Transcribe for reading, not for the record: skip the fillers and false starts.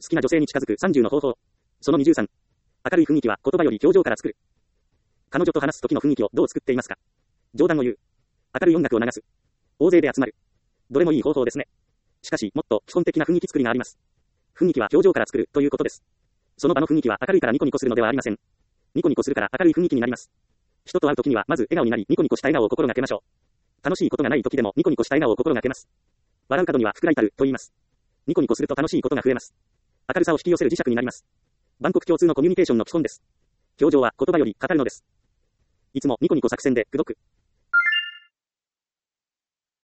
好きな女性に近づく30の方法。その23。明るい雰囲気は言葉より表情から作る。彼女と話す時の雰囲気をどう作っていますか？冗談を言う。明るい音楽を流す。大勢で集まる。どれもいい方法ですね。しかし、もっと基本的な雰囲気作りがあります。雰囲気は表情から作るということです。その場の雰囲気は明るいからニコニコするのではありません。ニコニコするから明るい雰囲気になります。人と会う時にはまず笑顔になりニコニコした笑顔を心がけましょう。楽しいことがない時でもニコニコした笑顔を心がけます。笑う角には福来たると言います。ニコニコすると楽しいことが増えます。明るさを引き寄せる磁石になります。万国共通のコミュニケーションの基本です。表情は言葉より語るのです。いつもニコニコ作戦で口説く。